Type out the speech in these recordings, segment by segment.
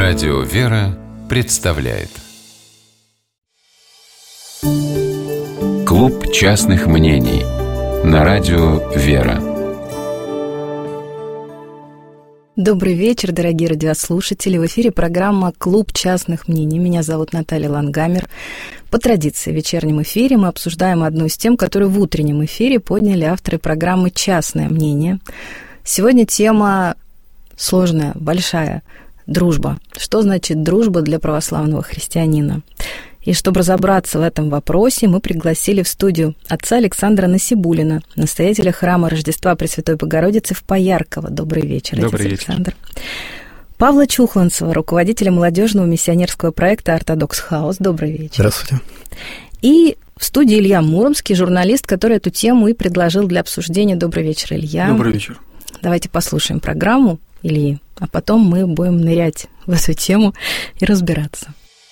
Радио «Вера» представляет Клуб частных мнений на Радио «Вера». Добрый вечер, дорогие радиослушатели. В эфире программа «Клуб частных мнений». Меня зовут Наталья Лангамер. По традиции в вечернем эфире мы обсуждаем одну из тем, которую в утреннем эфире подняли авторы программы «Частное мнение». Сегодня тема сложная, большая – дружба. Что значит дружба для православного христианина? И чтобы разобраться в этом вопросе, мы пригласили в студию отца Александра Насибуллина, настоятеля храма Рождества Пресвятой Богородицы в Поярково. Добрый вечер, отец Александр. Павла Чухланцева, руководителя молодежного миссионерского проекта «Ортодокс Хаус». Добрый вечер. Здравствуйте. И в студии Илья Муромский, журналист, который эту тему и предложил для обсуждения. Добрый вечер, Илья. Добрый вечер. Давайте послушаем программу Ильи, а потом мы будем нырять в эту тему и разбираться.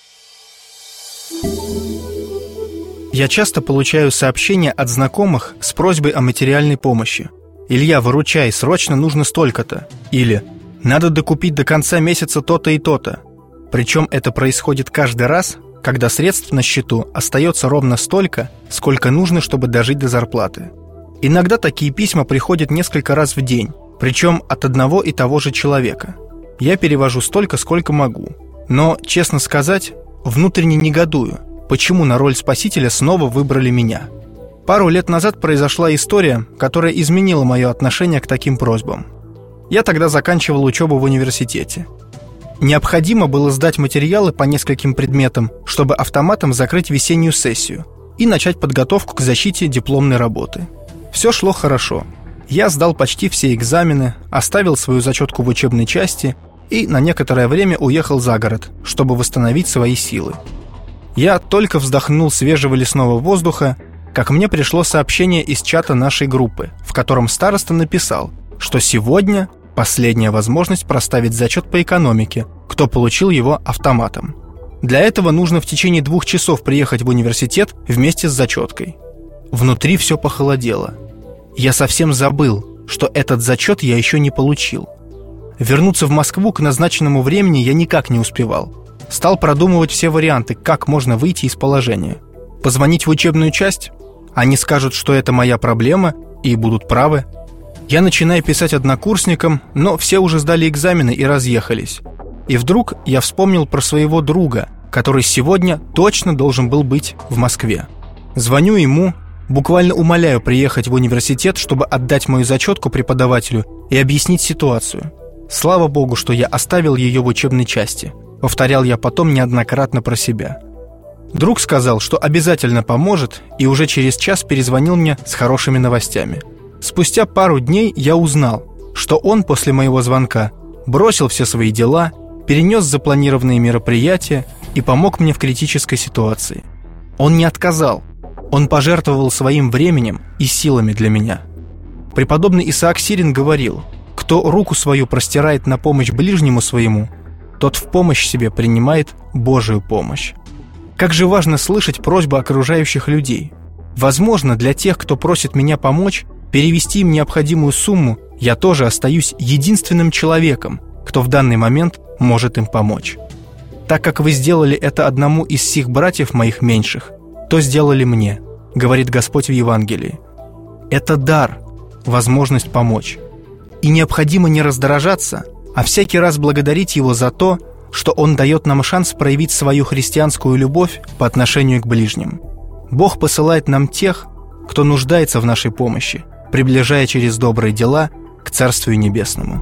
Я часто получаю сообщения от знакомых с просьбой о материальной помощи. «Илья, выручай, срочно нужно столько-то». Или «Надо докупить до конца месяца то-то и то-то». Причем это происходит каждый раз, когда средств на счету остается ровно столько, сколько нужно, чтобы дожить до зарплаты. Иногда такие письма приходят несколько раз в день, причем от одного и того же человека. Я перевожу столько, сколько могу. Но, честно сказать, внутренне негодую, почему на роль спасителя снова выбрали меня. Пару лет назад произошла история, которая изменила мое отношение к таким просьбам. Я тогда заканчивал учебу в университете. Необходимо было сдать материалы по нескольким предметам, чтобы автоматом закрыть весеннюю сессию и начать подготовку к защите дипломной работы. Все шло хорошо. Я сдал почти все экзамены, оставил свою зачетку в учебной части и на некоторое время уехал за город, чтобы восстановить свои силы. Я только вздохнул свежего лесного воздуха, как мне пришло сообщение из чата нашей группы, в котором староста написал, что сегодня последняя возможность проставить зачет по экономике, кто получил его автоматом. Для этого нужно в течение 2 часов приехать в университет вместе с зачеткой. Внутри все похолодело. Я совсем забыл, что этот зачет я еще не получил. Вернуться в Москву к назначенному времени я никак не успевал. Стал продумывать все варианты, как можно выйти из положения. Позвонить в учебную часть? Они скажут, что это моя проблема, и будут правы. Я начинаю писать однокурсникам, но все уже сдали экзамены и разъехались. И вдруг я вспомнил про своего друга, который сегодня точно должен был быть в Москве. Звоню ему, буквально умоляю приехать в университет, чтобы отдать мою зачетку преподавателю и объяснить ситуацию. Слава Богу, что я оставил ее в учебной части. Повторял я потом неоднократно про себя. Друг сказал, что обязательно поможет, и уже через час перезвонил мне с хорошими новостями. Спустя пару дней я узнал, что он после моего звонка бросил все свои дела, перенес запланированные мероприятия и помог мне в критической ситуации. Он не отказал. Он пожертвовал своим временем и силами для меня. Преподобный Исаак Сирин говорил: «Кто руку свою простирает на помощь ближнему своему, тот в помощь себе принимает Божию помощь». Как же важно слышать просьбы окружающих людей. Возможно, для тех, кто просит меня помочь, перевести им необходимую сумму, я тоже остаюсь единственным человеком, кто в данный момент может им помочь. Так как вы сделали это одному из сих братьев моих меньших, то сделали мне, говорит Господь в Евангелии. Это дар, возможность помочь. И необходимо не раздражаться, а всякий раз благодарить Его за то, что Он дает нам шанс проявить свою христианскую любовь по отношению к ближним. Бог посылает нам тех, кто нуждается в нашей помощи, приближая через добрые дела к Царствию Небесному.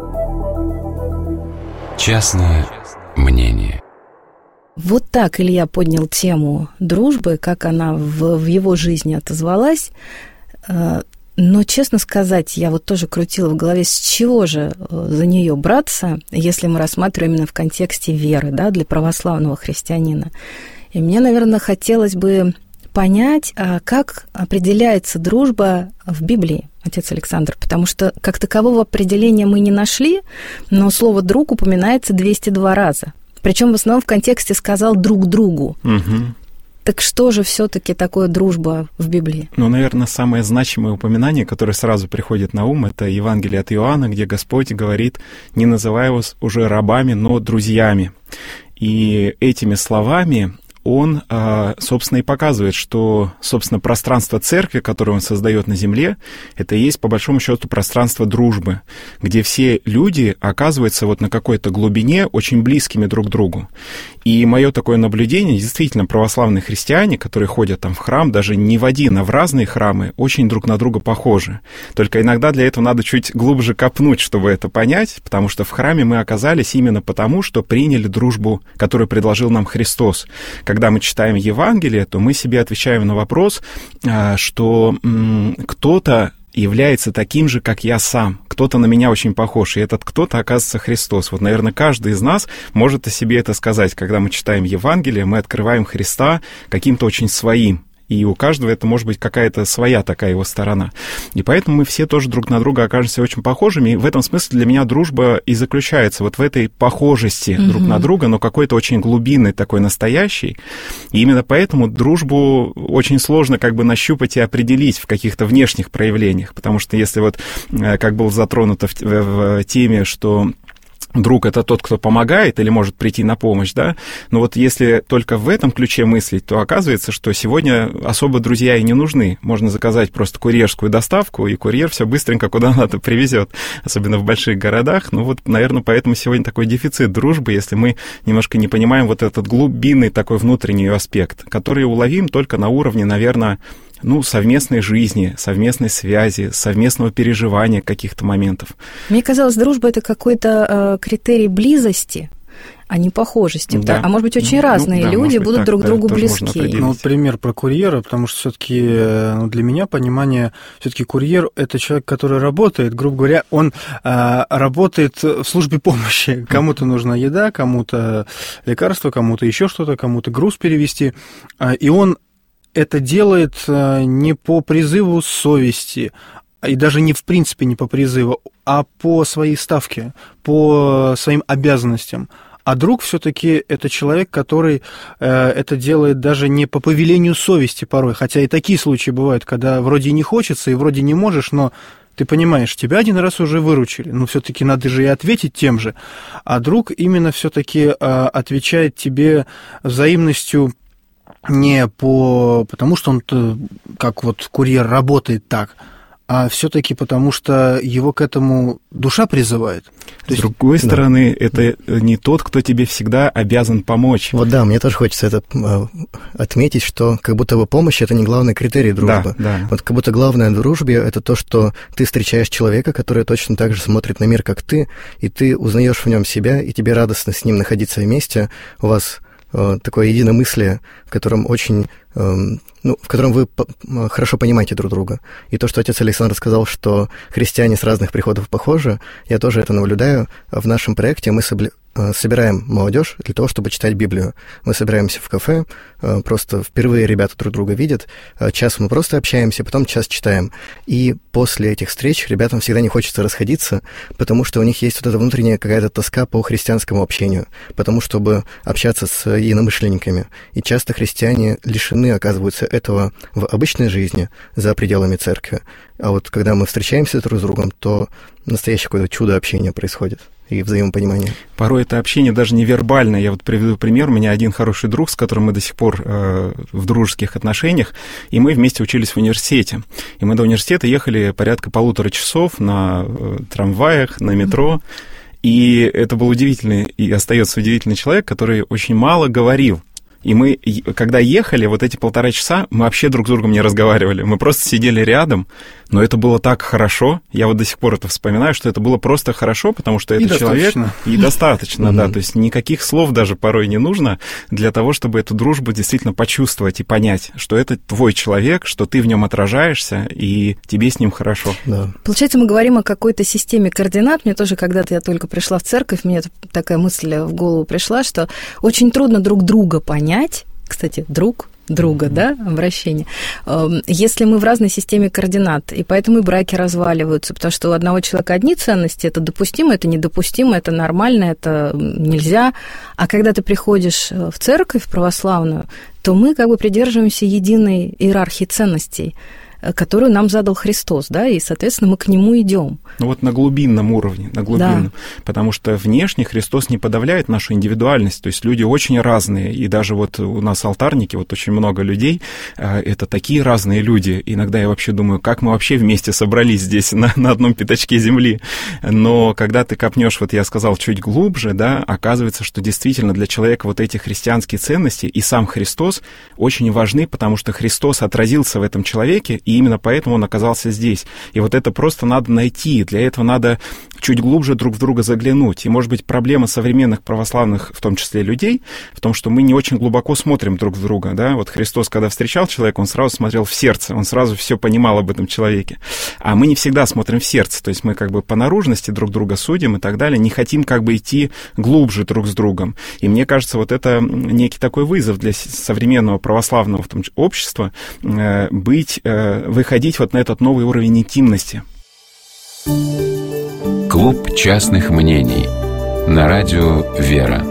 Частное мнение. Вот так Илья поднял тему дружбы, как она в его жизни отозвалась. Но, честно сказать, я вот тоже крутила в голове, с чего же за нее браться, если мы рассматриваем именно в контексте веры, да, для православного христианина. И мне, наверное, хотелось бы понять, как определяется дружба в Библии, отец Александр, потому что как такового определения мы не нашли, но слово «друг» упоминается 202 раза. Причем в основном в контексте сказал «друг другу». Угу. Так что же все-таки такое дружба в Библии? Ну, наверное, самое значимое упоминание, которое сразу приходит на ум, это Евангелие от Иоанна, где Господь говорит: «Не называй вас уже рабами, но друзьями». И этими словами он, собственно, и показывает, что, собственно, пространство церкви, которое он создает на земле, это и есть, по большому счету, пространство дружбы, где все люди оказываются вот на какой-то глубине очень близкими друг к другу. И мое такое наблюдение, действительно, православные христиане, которые ходят там в храм, даже не в один, а в разные храмы, очень друг на друга похожи. Только иногда для этого надо чуть глубже копнуть, чтобы это понять, потому что в храме мы оказались именно потому, что приняли дружбу, которую предложил нам Христос. Когда мы читаем Евангелие, то мы себе отвечаем на вопрос, что кто-то является таким же, как я сам. Кто-то на меня очень похож, и этот кто-то, оказывается, Христос. Вот, наверное, каждый из нас может о себе это сказать. Когда мы читаем Евангелие, мы открываем Христа каким-то очень своим. И у каждого это может быть какая-то своя такая его сторона. И поэтому мы все тоже друг на друга окажемся очень похожими. И в этом смысле для меня дружба и заключается вот в этой похожести друг на друга, но какой-то очень глубинной, такой настоящей. И именно поэтому дружбу очень сложно как бы нащупать и определить в каких-то внешних проявлениях. Потому что если вот, как было затронуто в теме, что друг — это тот, кто помогает или может прийти на помощь, да? Но вот если только в этом ключе мыслить, то оказывается, что сегодня особо друзья и не нужны. Можно заказать просто курьерскую доставку, и курьер все быстренько куда надо привезет, особенно в больших городах. Ну вот, наверное, поэтому сегодня такой дефицит дружбы, если мы немножко не понимаем вот этот глубинный такой внутренний аспект, который уловим только на уровне, наверное, совместной жизни, совместной связи, совместного переживания каких-то моментов. Мне казалось, дружба — это какой-то критерий близости, а не похожести. Да. А может быть, очень разные люди будут так, друг другу близки. Вот пример про курьера, потому что все-таки для меня понимание, все-таки курьер — это человек, который работает, грубо говоря, он работает в службе помощи. Кому-то нужна еда, кому-то лекарство, кому-то еще что-то, кому-то груз перевезти, и он это делает не по призыву совести, и даже не в принципе не по призыву, а по своей ставке, по своим обязанностям. А друг все-таки это человек, который это делает даже не по повелению совести порой, хотя и такие случаи бывают, когда вроде не хочется и вроде не можешь, но ты понимаешь, тебя один раз уже выручили, но все-таки надо же и ответить тем же. А друг именно все-таки отвечает тебе взаимностью, не потому, что он, как вот курьер, работает так, а все-таки потому, что его к этому душа призывает. С другой стороны, это не тот, кто тебе всегда обязан помочь. Вот да, мне тоже хочется это отметить, что как будто бы помощь — это не главный критерий дружбы. Да. Вот как будто главное в дружбе — это то, что ты встречаешь человека, который точно так же смотрит на мир, как ты, и ты узнаешь в нем себя, и тебе радостно с ним находиться вместе. У вас такое единомыслие, в котором в котором вы хорошо понимаете друг друга. И то, что отец Александр сказал, что христиане с разных приходов похожи, я тоже это наблюдаю. В нашем проекте мы собираем молодежь для того, чтобы читать Библию. Мы собираемся в кафе, просто впервые ребята друг друга видят, час мы просто общаемся, потом час читаем. И после этих встреч ребятам всегда не хочется расходиться, потому что у них есть вот эта внутренняя какая-то тоска по христианскому общению, потому чтобы общаться с единомышленниками. И часто христиане лишены, оказывается, этого в обычной жизни за пределами церкви. А вот когда мы встречаемся друг с другом, то настоящее какое-то чудо общения происходит и взаимопонимание. Порой это общение даже невербальное. Я вот приведу пример. У меня один хороший друг, с которым мы до сих пор в дружеских отношениях, и мы вместе учились в университете. И мы до университета ехали порядка 1,5 часов на трамваях, на метро. И это был удивительный и остается удивительный человек, который очень мало говорил. И мы, когда ехали, вот эти 1,5 часа, мы вообще друг с другом не разговаривали. Мы просто сидели рядом, но это было так хорошо. Я вот до сих пор это вспоминаю, что это было просто хорошо, потому что это человек... И достаточно, да. То есть никаких слов даже порой не нужно для того, чтобы эту дружбу действительно почувствовать и понять, что это твой человек, что ты в нем отражаешься, и тебе с ним хорошо. Да. Получается, мы говорим о какой-то системе координат. Мне тоже когда-то я только пришла в церковь, мне такая мысль в голову пришла, что очень трудно друг друга понять. Кстати, друг друга, да, обращение. Если мы в разной системе координат, и поэтому и браки разваливаются, потому что у одного человека одни ценности, это допустимо, это недопустимо, это нормально, это нельзя. А когда ты приходишь в церковь православную, то мы как бы придерживаемся единой иерархии ценностей, которую нам задал Христос, да, и, соответственно, мы к нему идем. Ну вот на глубинном уровне, Да. Потому что внешне Христос не подавляет нашу индивидуальность, то есть люди очень разные, и даже вот у нас алтарники, вот очень много людей, это такие разные люди, иногда я вообще думаю, как мы вообще вместе собрались здесь на одном пятачке земли, но когда ты копнешь, вот я сказал, чуть глубже, да, оказывается, что действительно для человека вот эти христианские ценности и сам Христос очень важны, потому что Христос отразился в этом человеке, и именно поэтому он оказался здесь. И вот это просто надо найти. Для этого надо чуть глубже друг в друга заглянуть. И, может быть, проблема современных православных, в том числе людей, в том, что мы не очень глубоко смотрим друг в друга. Да? Вот Христос, когда встречал человека, он сразу смотрел в сердце, он сразу все понимал об этом человеке. А мы не всегда смотрим в сердце. То есть мы как бы по наружности друг друга судим и так далее, не хотим как бы идти глубже друг с другом. И мне кажется, вот это некий такой вызов для современного православного в том числе, общества, выходить вот на этот новый уровень интимности. Клуб частных мнений на радио «Вера».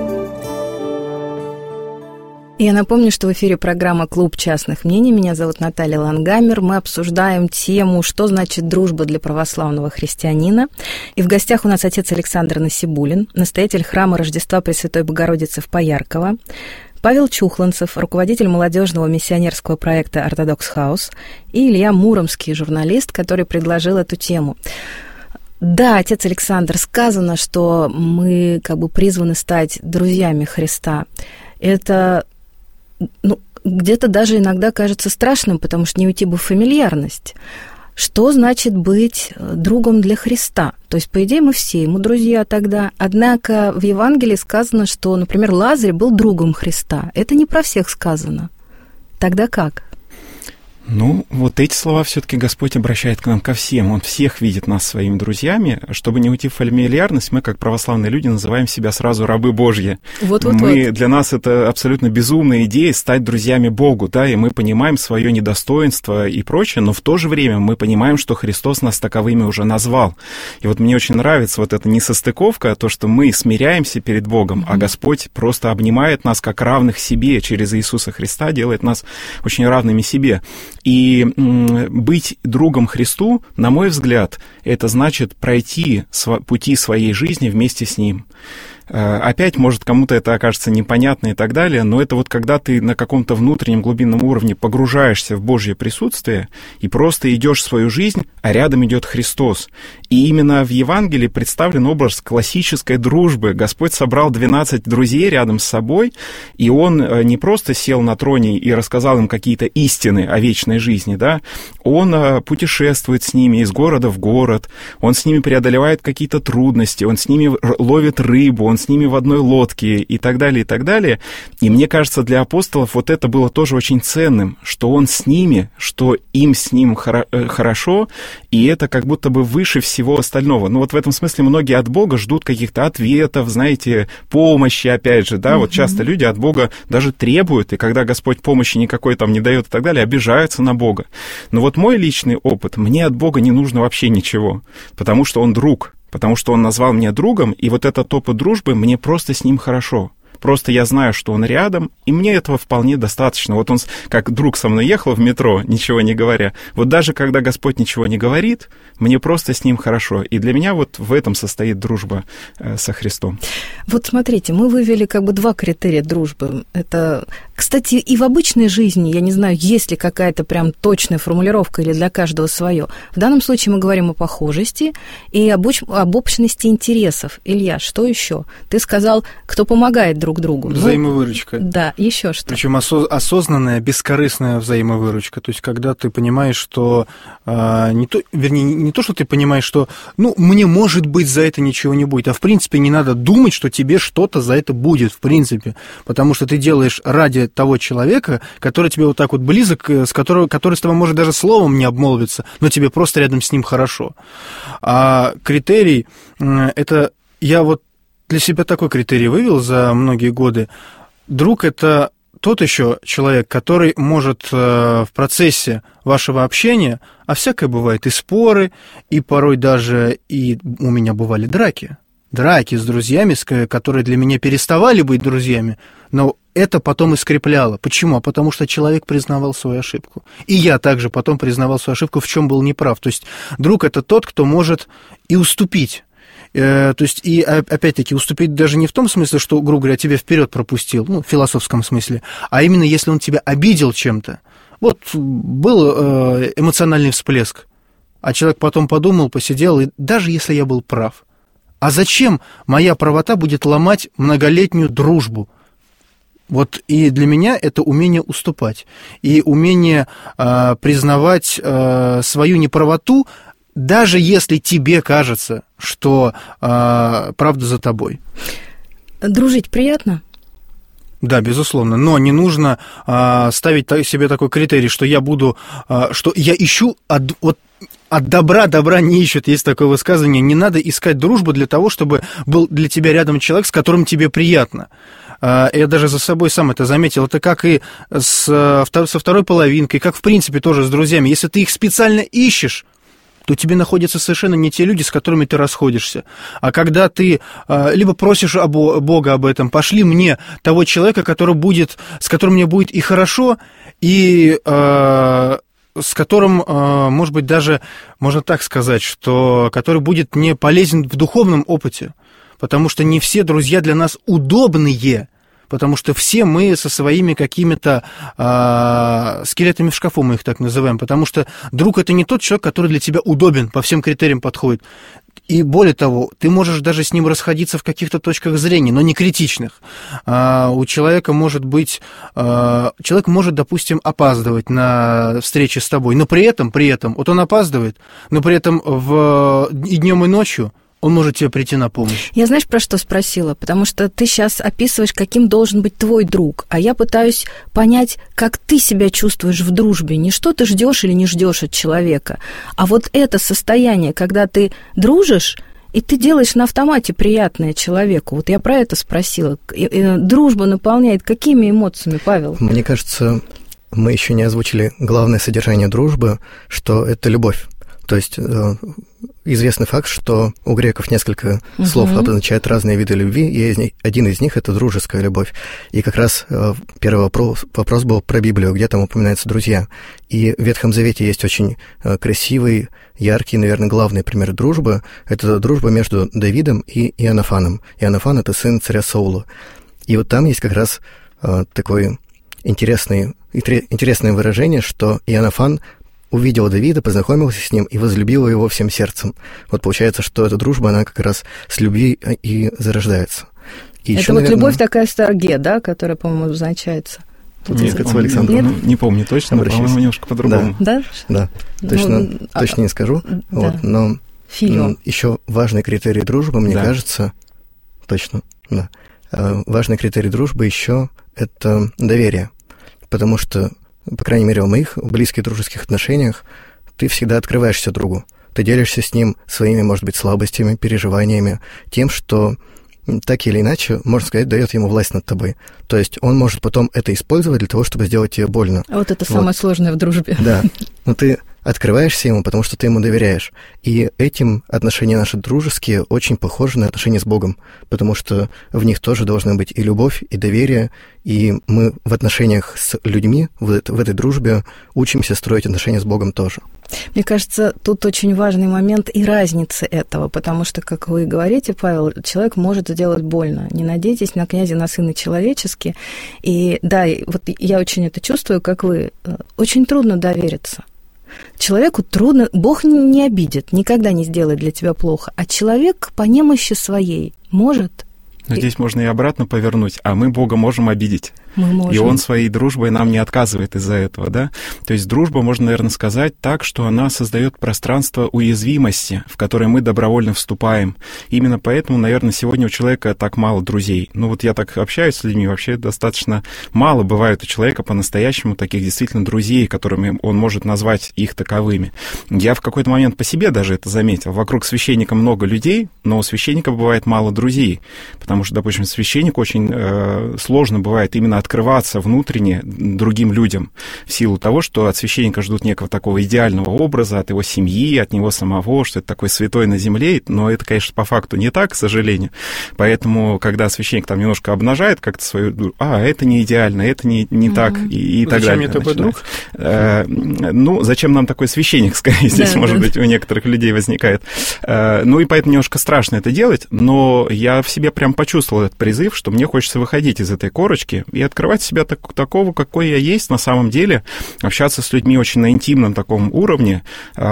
Я напомню, что в эфире программа «Клуб частных мнений». Меня зовут Наталья Лангамер. Мы обсуждаем тему, что значит дружба для православного христианина. И в гостях у нас отец Александр Насибуллин, настоятель храма Рождества Пресвятой Богородицы в Поярково, Павел Чухланцев, руководитель молодежного миссионерского проекта «Ортодокс Хаус», и Илья Муромский, журналист, который предложил эту тему. Да, отец Александр, сказано, что мы как бы призваны стать друзьями Христа. Это, где-то даже иногда кажется страшным, потому что не уйти бы в фамильярность. Что значит быть другом для Христа? То есть, по идее, мы все ему друзья тогда. Однако в Евангелии сказано, что, например, Лазарь был другом Христа. Это не про всех сказано. Тогда как? Ну, вот эти слова все-таки Господь обращает к нам ко всем. Он всех видит нас своими друзьями. Чтобы не уйти в фамильярность, мы, как православные люди, называем себя сразу рабы Божьи. Для нас это абсолютно безумная идея стать друзьями Богу, да, и мы понимаем свое недостоинство и прочее, но в то же время мы понимаем, что Христос нас таковыми уже назвал. И вот мне очень нравится вот эта несостыковка, то, что мы смиряемся перед Богом, а Господь просто обнимает нас как равных себе через Иисуса Христа, делает нас очень равными себе. И быть другом Христу, на мой взгляд, это значит пройти пути своей жизни вместе с Ним. Опять, может, кому-то это окажется непонятно и так далее, но это вот когда ты на каком-то внутреннем глубинном уровне погружаешься в Божье присутствие и просто идешь свою жизнь, а рядом идет Христос. И именно в Евангелии представлен образ классической дружбы. Господь собрал 12 друзей рядом с собой, и Он не просто сел на троне и рассказал им какие-то истины о вечной жизни, да? Он путешествует с ними из города в город, Он с ними преодолевает какие-то трудности, Он с ними ловит рыбу, Он с ними в одной лодке и так далее, и так далее. И мне кажется, для апостолов вот это было тоже очень ценным, что Он с ними, что им с Ним хорошо, и это как будто бы выше всего остального. Ну вот в этом смысле многие от Бога ждут каких-то ответов, знаете, помощи, опять же, да, вот часто люди от Бога даже требуют, и когда Господь помощи никакой там не дает и так далее, обижаются на Бога. Но вот мой личный опыт, мне от Бога не нужно вообще ничего, потому что Он друг, потому что Он назвал меня другом, и вот этот опыт дружбы, мне просто с Ним хорошо. Просто я знаю, что Он рядом, и мне этого вполне достаточно. Вот Он как друг со мной ехал в метро, ничего не говоря. Вот даже когда Господь ничего не говорит, мне просто с Ним хорошо. И для меня вот в этом состоит дружба со Христом. Вот смотрите, мы вывели как бы два критерия дружбы. Это, кстати, и в обычной жизни, я не знаю, есть ли какая-то прям точная формулировка или для каждого свое. В данном случае мы говорим о похожести и об общности интересов. Илья, что еще? Ты сказал, кто помогает друг другу. Взаимовыручка. Да, еще что. Причем осознанная, бескорыстная взаимовыручка. То есть, когда ты понимаешь, что не то, что ты понимаешь, что мне, может быть, за это ничего не будет, а в принципе не надо думать, что тебе что-то за это будет, в принципе. Потому что ты делаешь ради того человека, который тебе вот так вот близок, который с тобой может даже словом не обмолвиться, но тебе просто рядом с ним хорошо. А критерий, это я вот для себя такой критерий вывел за многие годы. Друг – это тот еще человек, который может в процессе вашего общения, а всякое бывает, и споры, и порой даже и у меня бывали драки с друзьями, которые для меня переставали быть друзьями, но это потом и скрепляло. Почему? Потому что человек признавал свою ошибку. И я также потом признавал свою ошибку, в чем был неправ. То есть друг – это тот, кто может и уступить. То есть, и опять-таки, уступить даже не в том смысле, что, грубо говоря, тебя вперед пропустил, в философском смысле, а именно если он тебя обидел чем-то. Вот был эмоциональный всплеск, а человек потом подумал, посидел, и даже если я был прав, а зачем моя правота будет ломать многолетнюю дружбу? Вот и для меня это умение уступать, и умение признавать свою неправоту, даже если тебе кажется, что правда за тобой. Дружить приятно? Да, безусловно, но не нужно ставить себе такой критерий, что я буду, что я ищу от добра не ищут, есть такое высказывание. Не надо искать дружбу для того, чтобы был для тебя рядом человек, с которым тебе приятно. Я даже за собой сам это заметил. Это как и со второй половинкой, как в принципе тоже с друзьями. Если ты их специально ищешь, то тебе находятся совершенно не те люди, с которыми ты расходишься. А когда ты либо просишь Бога об этом, пошли мне того человека, с которым мне будет и хорошо, и с которым, может быть, даже, можно так сказать, который будет мне полезен в духовном опыте. Потому что не все друзья для нас удобные, потому что все мы со своими какими-то скелетами в шкафу, мы их так называем, потому что друг – это не тот человек, который для тебя удобен, по всем критериям подходит. И более того, ты можешь даже с ним расходиться в каких-то точках зрения, но не критичных. У человека может быть... Человек может, допустим, опаздывать на встречи с тобой, но при этом, вот он опаздывает, но при этом и днем, и ночью он может тебе прийти на помощь. Я знаешь, про что спросила? Потому что ты сейчас описываешь, каким должен быть твой друг, а я пытаюсь понять, как ты себя чувствуешь в дружбе. Не что ты ждешь или не ждешь от человека, а вот это состояние, когда ты дружишь, и ты делаешь на автомате приятное человеку. Вот я про это спросила. Дружба наполняет какими эмоциями, Павел? Мне кажется, мы еще не озвучили главное содержание дружбы, что это любовь. То есть известный факт, что у греков несколько слов обозначают разные виды любви, и один из них – это дружеская любовь. И как раз первый вопрос был про Библию, где там упоминаются друзья. И в Ветхом Завете есть очень красивый, яркий, наверное, главный пример дружбы. Это дружба между Давидом и Иоаннафаном. Иоаннафан – это сын царя Саула. И вот там есть как раз такое интересное выражение, что Иоаннафан увидел Давида, познакомился с ним и возлюбил его всем сердцем. Вот получается, что эта дружба, она как раз с любви и зарождается. И это еще, вот наверное, любовь такая старге, да, которая, по-моему, обозначается. Не помню точно, но, по-моему, немножко по-другому. Да? Да, точно не скажу. Да. Вот, но еще важный критерий дружбы, мне кажется, точно, да. Важный критерий дружбы еще это доверие, потому что, по крайней мере, в моих близких дружеских отношениях ты всегда открываешься другу. Ты делишься с ним своими, может быть, слабостями, переживаниями, тем, что так или иначе, можно сказать, дает ему власть над тобой. То есть он может потом это использовать для того, чтобы сделать тебе больно. А вот это самое сложное в дружбе. Да, но ты открываешься ему, потому что ты ему доверяешь. И этим отношения наши дружеские очень похожи на отношения с Богом, потому что в них тоже должна быть и любовь, и доверие, и мы в отношениях с людьми, в этой дружбе учимся строить отношения с Богом тоже. Мне кажется, тут очень важный момент и разница этого, потому что, как вы говорите, Павел, человек может сделать больно. Не надейтесь на князя, на сына человеческие. И да, вот я очень это чувствую, как вы. Очень трудно довериться. Человеку трудно, Бог не обидит, никогда не сделает для тебя плохо, а человек по немощи своей может. Но здесь можно и обратно повернуть, а мы Бога можем обидеть. Мы можем. И Он своей дружбой нам не отказывает из-за этого, да? То есть дружба, можно, наверное, сказать так, что она создает пространство уязвимости, в которое мы добровольно вступаем. Именно поэтому, наверное, сегодня у человека так мало друзей. Ну вот я так общаюсь с людьми, вообще достаточно мало бывает у человека по-настоящему таких действительно друзей, которыми он может назвать их таковыми. Я в какой-то момент по себе даже это заметил. Вокруг священника много людей, но у священника бывает мало друзей, потому что, допустим, священнику очень сложно бывает именно открываться внутренне другим людям в силу того, что от священника ждут некого такого идеального образа, от его семьи, от него самого, что это такой святой на земле, но это, конечно, по факту не так, к сожалению. Поэтому, когда священник там немножко обнажает как-то свою... это не идеально, это не так, и так далее. Зачем мне такой друг? Зачем нам такой священник, скорее, здесь, может быть, у некоторых людей возникает. И поэтому немножко страшно это делать, но я в себе прям почувствовал этот призыв, что мне хочется выходить из этой корочки и открывать себя такого, какой я есть на самом деле, общаться с людьми очень на интимном таком уровне,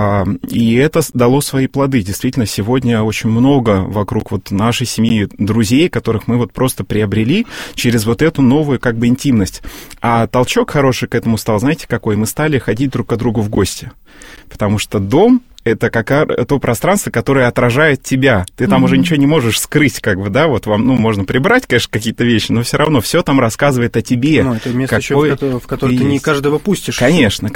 и это дало свои плоды. Действительно, сегодня очень много вокруг вот нашей семьи друзей, которых мы вот просто приобрели через вот эту новую как бы интимность. А толчок хороший к этому стал, знаете, какой? Мы стали ходить друг к другу в гости, потому что дом — это то пространство, которое отражает тебя. Ты там уже ничего не можешь скрыть, как бы, да, вот вам, можно прибрать, конечно, какие-то вещи, но все равно все там рассказывает о тебе. Это место еще, в которое ты не каждого пустишь. Конечно,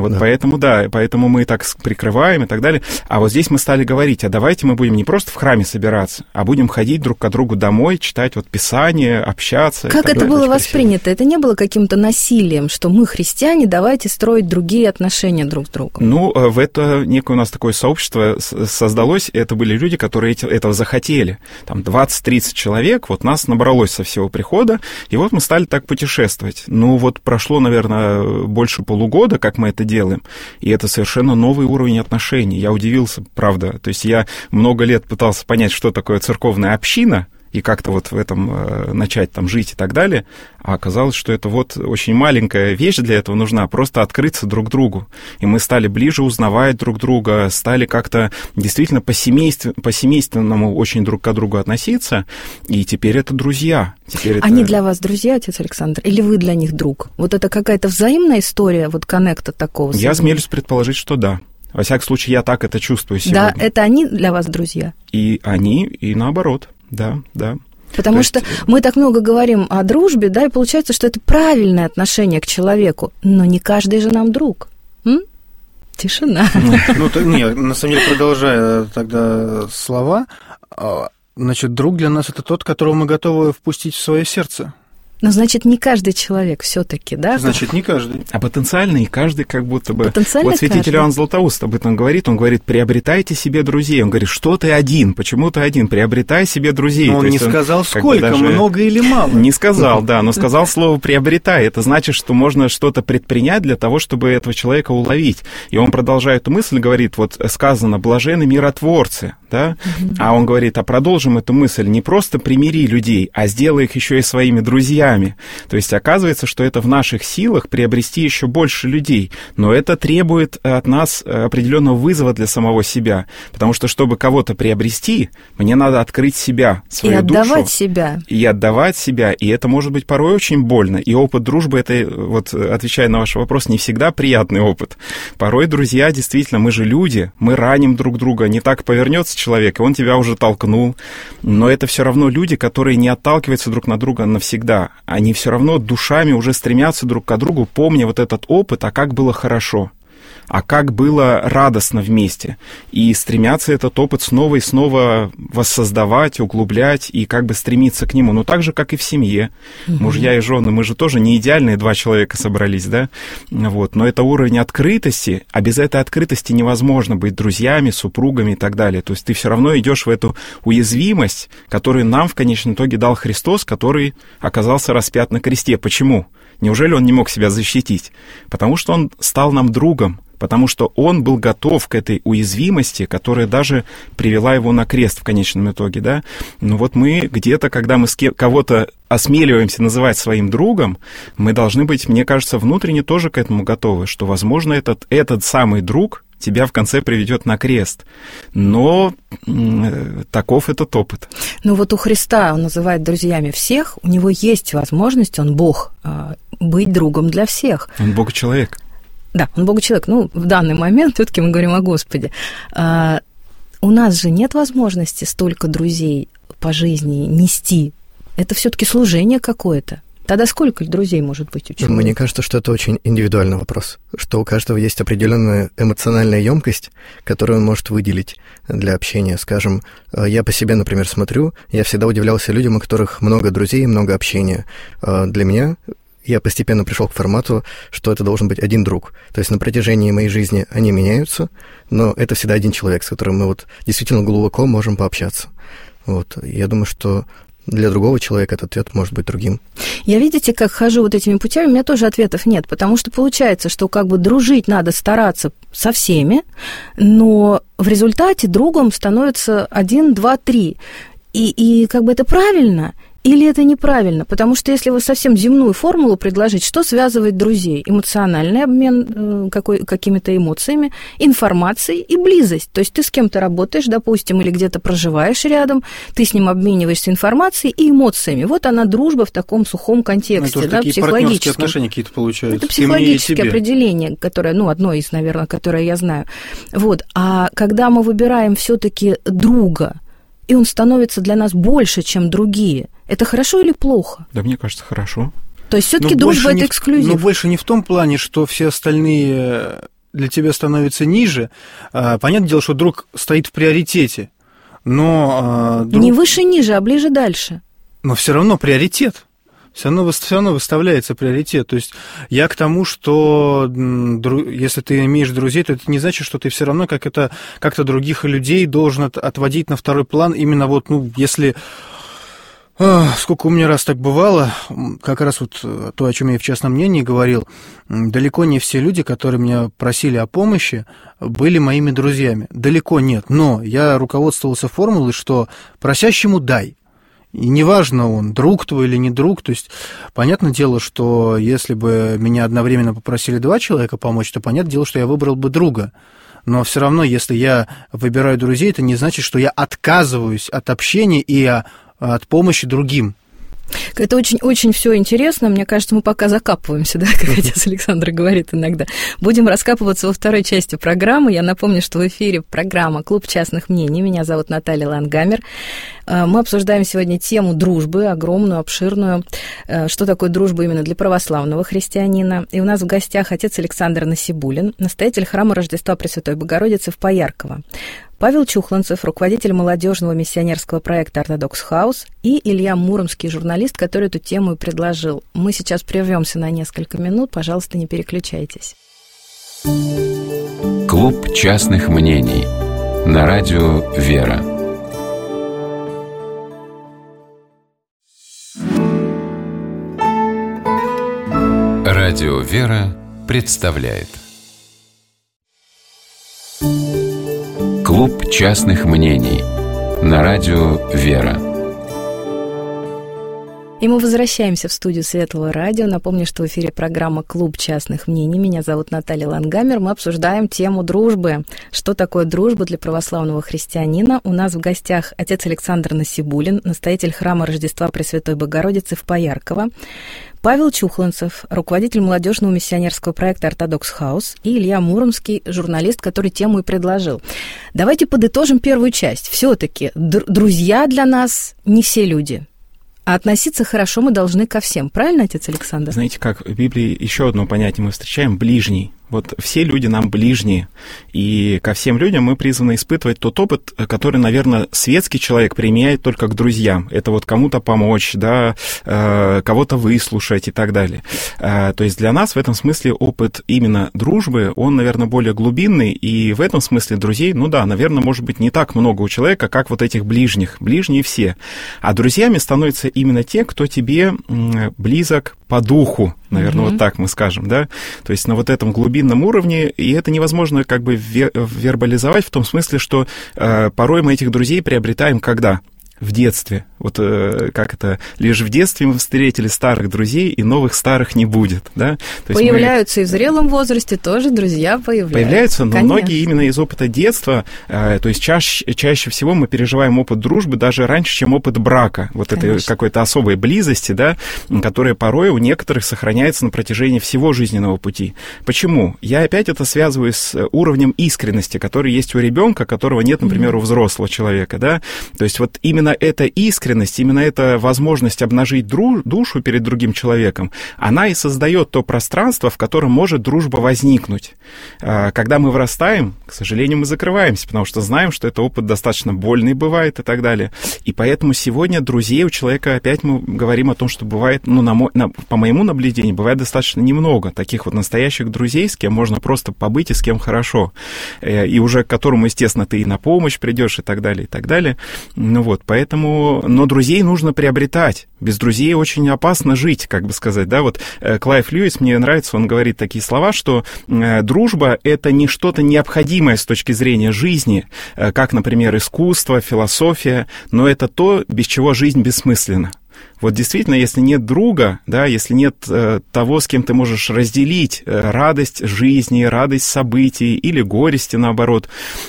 поэтому мы так прикрываем и так далее. А вот здесь мы стали говорить, а давайте мы будем не просто в храме собираться, а будем ходить друг к другу домой, читать вот Писание, общаться. Как это было воспринято? Это не было каким-то насилием, что мы, христиане, давайте строить другие отношения друг с другом? В это некое у нас такое сообщество создалось, это были люди, которые этого захотели. Там 20-30 человек, вот нас набралось со всего прихода, и вот мы стали так путешествовать. Прошло, наверное, больше полугода, как мы это делаем, и это совершенно новый уровень отношений. Я удивился, правда. То есть я много лет пытался понять, что такое церковная община, и как-то вот в этом начать там жить и так далее, а оказалось, что это вот очень маленькая вещь для этого нужна, просто открыться друг другу. И мы стали ближе узнавать друг друга, стали как-то действительно по-семейственному очень друг к другу относиться, и теперь это друзья. Они для вас друзья, отец Александр, или вы для них друг? Вот это какая-то взаимная история, вот коннекта такого? Я смелюсь предположить, что да. Во всяком случае, я так это чувствую сегодня. Да, это они для вас друзья? И они, и наоборот. Да. Потому что мы так много говорим о дружбе, да, и получается, что это правильное отношение к человеку, но не каждый же нам друг. Тишина. На самом деле, продолжая тогда слова, значит, друг для нас — это тот, которого мы готовы впустить в свое сердце. Но, значит, не каждый человек все-таки, да? Значит, не каждый. А потенциальный каждый как будто бы... Потенциально вот святитель Иоанн Златоуст об этом говорит. Он говорит, приобретайте себе друзей. Он говорит, что ты один? Почему ты один? Приобретай себе друзей. Но он не сказал, сколько, много или мало. Не сказал, да, но сказал слово «приобретай». Это значит, что можно что-то предпринять для того, чтобы этого человека уловить. И он продолжает эту мысль, говорит, вот сказано «блаженны миротворцы». Да? А он говорит, а продолжим эту мысль, не просто примири людей, а сделай их еще и своими друзьями. То есть оказывается, что это в наших силах приобрести еще больше людей, но это требует от нас определенного вызова для самого себя, потому что, чтобы кого-то приобрести, мне надо открыть себя, свою душу. И отдавать себя, и это может быть порой очень больно, и опыт дружбы, это, вот отвечая на ваш вопрос, не всегда приятный опыт. Порой, друзья, действительно, мы же люди, мы раним друг друга, не так повернется человек, и он тебя уже толкнул, но это все равно люди, которые не отталкиваются друг на друга навсегда, они все равно душами уже стремятся друг к другу, помня вот этот опыт, а как было хорошо, а как было радостно вместе. И стремятся этот опыт снова и снова воссоздавать, углублять и как бы стремиться к нему. Но так же, как и в семье. Мужья и жены, мы же тоже не идеальные два человека собрались, да? Вот. Но это уровень открытости, а без этой открытости невозможно быть друзьями, супругами и так далее. То есть ты все равно идешь в эту уязвимость, которую нам в конечном итоге дал Христос, который оказался распят на кресте. Почему? Неужели он не мог себя защитить? Потому что он стал нам другом, потому что он был готов к этой уязвимости, которая даже привела его на крест в конечном итоге, да? Ну вот мы где-то, когда мы кого-то осмеливаемся называть своим другом, мы должны быть, мне кажется, внутренне тоже к этому готовы, что, возможно, этот самый друг тебя в конце приведет на крест. Но таков этот опыт. Ну вот у Христа он называет друзьями всех, у него есть возможность, он Бог, быть другом для всех. Он Бог-человек. Да, он Бог-человек. Ну, в данный момент все-таки мы говорим о Господе. У нас же нет возможности столько друзей по жизни нести. Это все-таки служение какое-то. Тогда сколько друзей может быть у человека? Мне кажется, что это очень индивидуальный вопрос, что у каждого есть определенная эмоциональная емкость, которую он может выделить для общения. Скажем, я по себе, например, смотрю, я всегда удивлялся людям, у которых много друзей, много общения. Для меня я постепенно пришел к формату, что это должен быть один друг. То есть на протяжении моей жизни они меняются, но это всегда один человек, с которым мы вот действительно глубоко можем пообщаться. Вот. Я думаю, что для другого человека этот ответ может быть другим. Я, видите, как хожу вот этими путями, у меня тоже ответов нет, потому что получается, что как бы дружить надо стараться со всеми, но в результате другом становится 1, 2, 3. И как бы это правильно или это неправильно? Потому что если вы совсем земную формулу предложить, что связывает друзей? Эмоциональный обмен какими-то эмоциями, информацией и близость. То есть ты с кем-то работаешь, допустим, или где-то проживаешь рядом, ты с ним обмениваешься информацией и эмоциями. Вот она, дружба в таком сухом контексте, это да, такие партнерские отношения какие-то получаются. Это психологическое определение, которое, одно из, наверное, которое я знаю. Вот. А когда мы выбираем все-таки друга, и он становится для нас больше, чем другие, это хорошо или плохо? Да, мне кажется, хорошо. То есть все-таки дружба – это эксклюзив. Но больше не в том плане, что все остальные для тебя становятся ниже. Понятное дело, что друг стоит в приоритете, но... Не выше-ниже, а ближе-дальше. Но все равно приоритет. Все равно выставляется приоритет. То есть я к тому, что если ты имеешь друзей, то это не значит, что ты все равно как-то других людей должен отводить на второй план. Именно вот, если... Сколько у меня раз так бывало, как раз вот то, о чем я в частном мнении говорил, далеко не все люди, которые меня просили о помощи, были моими друзьями. Далеко нет. Но я руководствовался формулой, что просящему дай. И неважно, он друг твой или не друг, то есть, понятное дело, что если бы меня одновременно попросили 2 человека помочь, то понятное дело, что я выбрал бы друга. Но все равно, если я выбираю друзей, это не значит, что я отказываюсь от общения и от помощи другим. Это очень-очень все интересно. Мне кажется, мы пока закапываемся, да, как отец Александр говорит иногда. Будем раскапываться во второй части программы. Я напомню, что в эфире программа «Клуб частных мнений». Меня зовут Наталья Лангамер. Мы обсуждаем сегодня тему дружбы, огромную, обширную. Что такое дружба именно для православного христианина. И у нас в гостях отец Александр Насибуллин, настоятель храма Рождества Пресвятой Богородицы в Поярково. Павел Чухланцев, руководитель молодежного миссионерского проекта «Ортодокс Хаус», и Илья Муромский, журналист, который эту тему и предложил. Мы сейчас прервемся на несколько минут. Пожалуйста, не переключайтесь. Клуб частных мнений на радио «Вера». Радио «Вера» представляет Клуб частных мнений на радио «Вера». И мы возвращаемся в студию Светлого радио. Напомню, что в эфире программа «Клуб частных мнений». Меня зовут Наталья Лангамер. Мы обсуждаем тему дружбы. Что такое дружба для православного христианина? У нас в гостях отец Александр Насибуллин, настоятель храма Рождества Пресвятой Богородицы в Поярково, Павел Чухланцев, руководитель молодежного миссионерского проекта «Ортодокс Хаус», и Илья Муромский, журналист, который тему и предложил. Давайте подытожим первую часть. Все-таки друзья для нас не все люди. А относиться хорошо мы должны ко всем. Правильно, отец Александр? Знаете, как в Библии еще одно понятие мы встречаем – ближний. Вот все люди нам ближние, и ко всем людям мы призваны испытывать тот опыт, который, наверное, светский человек применяет только к друзьям. Это вот кому-то помочь, да, кого-то выслушать и так далее. То есть для нас в этом смысле опыт именно дружбы, он, наверное, более глубинный, и в этом смысле друзей, наверное, может быть не так много у человека, как вот этих ближних, ближние все. А друзьями становятся именно те, кто тебе близок по духу, наверное, вот так мы скажем, да, то есть на вот этом глубинном уровне, и это невозможно как бы вербализовать в том смысле, что порой мы этих друзей приобретаем когда? В детстве. Вот как это, лишь в детстве мы встретили старых друзей, и новых старых не будет, да? То появляются и в зрелом возрасте тоже друзья появляются. Но многие именно из опыта детства, то есть чаще всего мы переживаем опыт дружбы даже раньше, чем опыт брака. Вот это какой-то особой близости, да, которая порой у некоторых сохраняется на протяжении всего жизненного пути. Почему? Я опять это связываю с уровнем искренности, который есть у ребенка, которого нет, например, у взрослого человека, да? То есть вот именно эта искренность, искренность, именно эта возможность обнажить душу перед другим человеком, она и создает то пространство, в котором может дружба возникнуть. Когда мы вырастаем, к сожалению, мы закрываемся, потому что знаем, что это опыт достаточно больный бывает и так далее. И поэтому сегодня друзей у человека, опять мы говорим о том, что бывает, по моему наблюдению, бывает достаточно немного таких вот настоящих друзей, с кем можно просто побыть и с кем хорошо. И уже к которому, естественно, ты и на помощь придешь и так далее, и так далее. Поэтому, но друзей нужно приобретать. Без друзей очень опасно жить, как бы сказать, да, вот Клайв Льюис, мне нравится, он говорит такие слова, что дружба — это не что-то необходимое с точки зрения жизни, как, например, искусство, философия, но это то, без чего жизнь бессмысленна. Вот действительно, если нет друга, да, если нет того, с кем ты можешь разделить радость жизни, радость событий или горести, наоборот,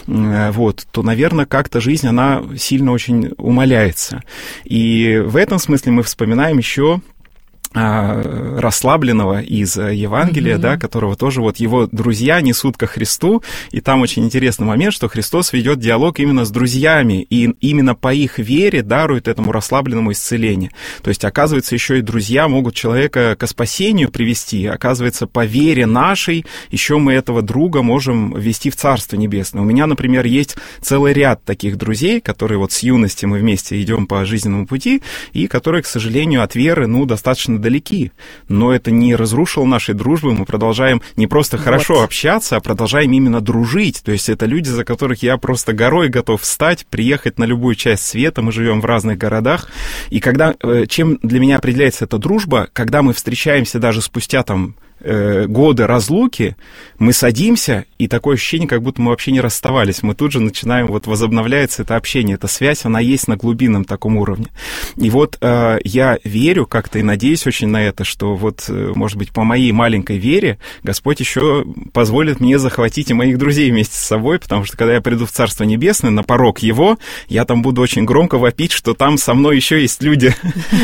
то, наверное, как-то жизнь, она сильно очень умаляется. И в этом смысле мы вспоминаем еще расслабленного из Евангелия, да, которого тоже вот его друзья несут ко Христу, и там очень интересный момент, что Христос ведет диалог именно с друзьями, и именно по их вере дарует этому расслабленному исцеление. То есть, оказывается, еще и друзья могут человека ко спасению привести, оказывается, по вере нашей еще мы этого друга можем ввести в Царство Небесное. У меня, например, есть целый ряд таких друзей, которые вот с юности мы вместе идем по жизненному пути, и которые, к сожалению, от веры, достаточно далеки, но это не разрушило нашей дружбы, мы продолжаем не просто хорошо общаться, а продолжаем именно дружить, то есть это люди, за которых я просто горой готов встать, приехать на любую часть света, мы живем в разных городах, и чем для меня определяется эта дружба, когда мы встречаемся даже спустя годы разлуки, мы садимся, и такое ощущение, как будто мы вообще не расставались. Мы тут же начинаем, возобновляется это общение, эта связь, она есть на глубинном таком уровне. И я верю как-то и надеюсь очень на это, что может быть, по моей маленькой вере Господь еще позволит мне захватить и моих друзей вместе с собой, потому что когда я приду в Царство Небесное, на порог его, я там буду очень громко вопить, что там со мной еще есть люди.